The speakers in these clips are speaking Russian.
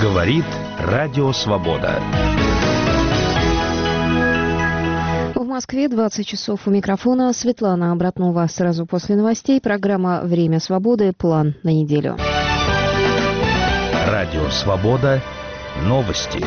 Говорит Радио Свобода. В Москве 20 часов у микрофона Светлана Обратнова. Сразу после новостей программа «Время свободы. План на неделю». Радио Свобода. Новости.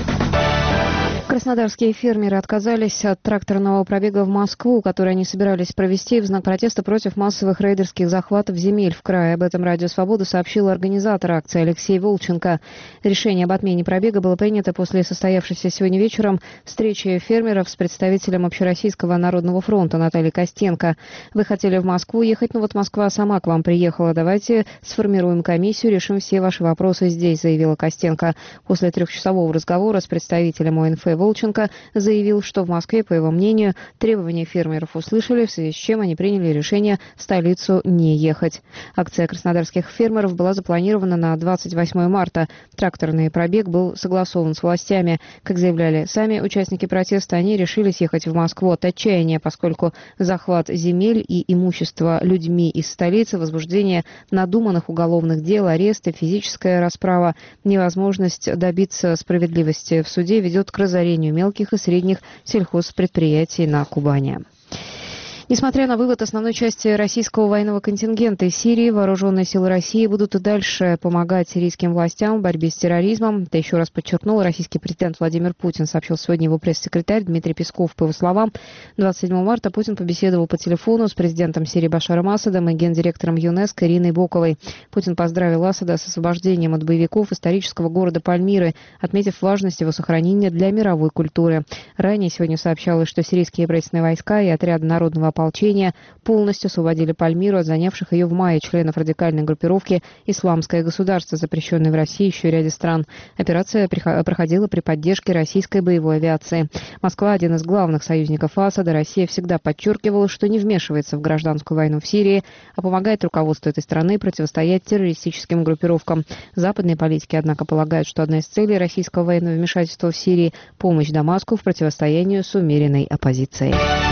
Краснодарские фермеры отказались от тракторного пробега в Москву, который они собирались провести в знак протеста против массовых рейдерских захватов земель в крае. Об этом Радио Свобода сообщил организатор акции Алексей Волченко. Решение об отмене пробега было принято после состоявшейся сегодня вечером встречи фермеров с представителем Общероссийского народного фронта Натальей Костенко. Вы хотели в Москву ехать, но вот Москва сама к вам приехала. Давайте сформируем комиссию, решим все ваши вопросы здесь, заявила Костенко. После трехчасового разговора с представителем ОНФ Волченко заявил, что в Москве, по его мнению, требования фермеров услышали, в связи с чем они приняли решение в столицу не ехать. Акция краснодарских фермеров была запланирована на 28 марта. Тракторный пробег был согласован с властями. Как заявляли сами участники протеста, они решились ехать в Москву от отчаяния, поскольку захват земель и имущества людьми из столицы, возбуждение надуманных уголовных дел, аресты, физическая расправа, невозможность добиться справедливости в суде ведет к разорению мелких и средних сельхозпредприятий на Кубани. Несмотря на вывод основной части российского военного контингента из Сирии, вооруженные силы России будут и дальше помогать сирийским властям в борьбе с терроризмом. Это еще раз подчеркнул российский президент Владимир Путин, сообщил сегодня его пресс-секретарь Дмитрий Песков. По его словам, 27 марта Путин побеседовал по телефону с президентом Сирии Башаром Асадом и гендиректором ЮНЕСКО Ириной Боковой. Путин поздравил Асада с освобождением от боевиков исторического города Пальмиры, отметив важность его сохранения для мировой культуры. Ранее сегодня сообщалось, что сирийские правительственные войска и отряды народного ополчения полностью освободили Пальмиру от занявших ее в мае членов радикальной группировки «Исламское государство», запрещенной в России еще и ряде стран. Операция проходила при поддержке российской боевой авиации. Москва – один из главных союзников Асада. Россия всегда подчеркивала, что не вмешивается в гражданскую войну в Сирии, а помогает руководству этой страны противостоять террористическим группировкам. Западные политики, однако, полагают, что одна из целей российского военного вмешательства в Сирии – помощь Дамаску в противостоянии с умеренной оппозицией.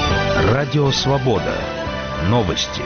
Радио Свобода. Новости.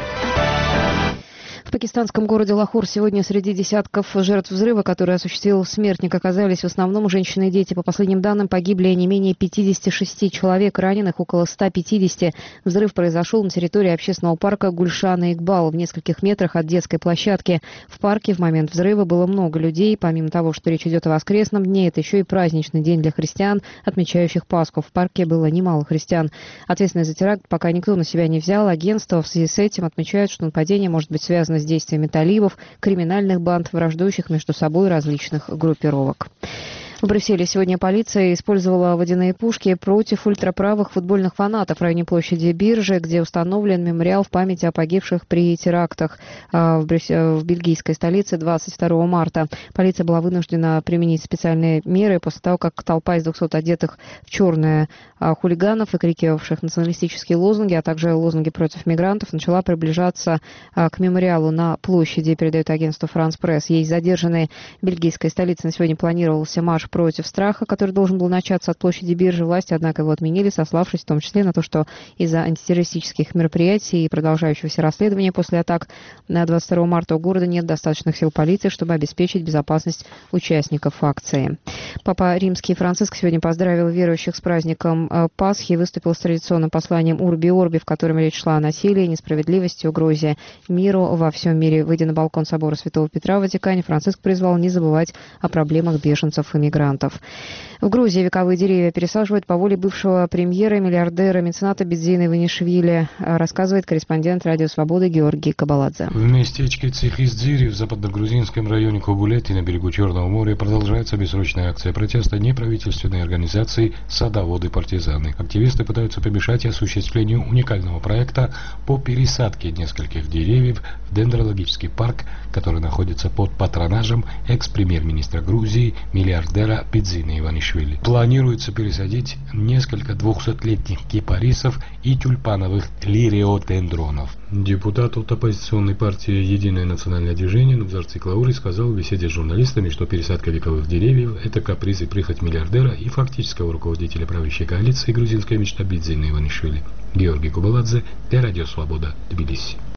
В пакистанском городе Лахор сегодня среди десятков жертв взрыва, который осуществил смертник, оказались в основном женщины и дети. По последним данным, погибли не менее 56 человек, раненых около 150. Взрыв произошел на территории общественного парка Гульшан-и-Игбал в нескольких метрах от детской площадки. В парке в момент взрыва было много людей. Помимо того, что речь идет о воскресном дне, это еще и праздничный день для христиан, отмечающих Пасху. В парке было немало христиан. Ответственность за теракт пока никто на себя не взял. Агентство в связи с этим отмечает, что нападение может быть связано с действиями талибов, криминальных банд, враждующих между собой различных группировок. В Брюсселе сегодня полиция использовала водяные пушки против ультраправых футбольных фанатов в районе площади Биржи, где установлен мемориал в память о погибших при терактах в бельгийской столице 22 марта. Полиция была вынуждена применить специальные меры после того, как толпа из 200 одетых в черное хулиганов, выкрикивавших националистические лозунги, а также лозунги против мигрантов, начала приближаться к мемориалу на площади, передает агентство «Франс Пресс». Есть задержанные. В бельгийской столице на сегодня планировался марш против страха, который должен был начаться от площади Биржи. Власти, однако, его отменили, сославшись в том числе на то, что из-за антитеррористических мероприятий и продолжающегося расследования после атак на 22 марта у города нет достаточных сил полиции, чтобы обеспечить безопасность участников акции. Папа Римский Франциск сегодня поздравил верующих с праздником Пасхи и выступил с традиционным посланием «Урби Орби», в котором речь шла о насилии, несправедливости, угрозе миру во всем мире. Выйдя на балкон собора Святого Петра в Ватикане, Франциск призвал не забывать о проблемах беженцев и мигрантов. В Грузии вековые деревья пересаживают по воле бывшего премьера, миллиардера, мецената Бидзина Иванишвили, рассказывает корреспондент Радио Свободы Георгий Кабаладзе. В местечке Цихиздзири в западногрузинском районе Кобулети на берегу Черного моря продолжается бессрочная акция протеста неправительственной организации «Садоводы-партизаны». Активисты пытаются помешать осуществлению уникального проекта по пересадке нескольких деревьев в дендрологический парк, который находится под патронажем экс-премьер-министра Грузии, миллиардера Бидзина Иванишвили. Планируется пересадить несколько 200-летних кипарисов и тюльпановых лириодендронов. Депутат от оппозиционной партии «Единое национальное движение» Нубзар Циклаури сказал в беседе с журналистами, что пересадка вековых деревьев – это каприз и прихоть миллиардера и фактического руководителя правящей коалиции «Грузинская мечта» Бидзина Иванишвили. Георгий Кабаладзе, для Радио Свобода, Тбилиси.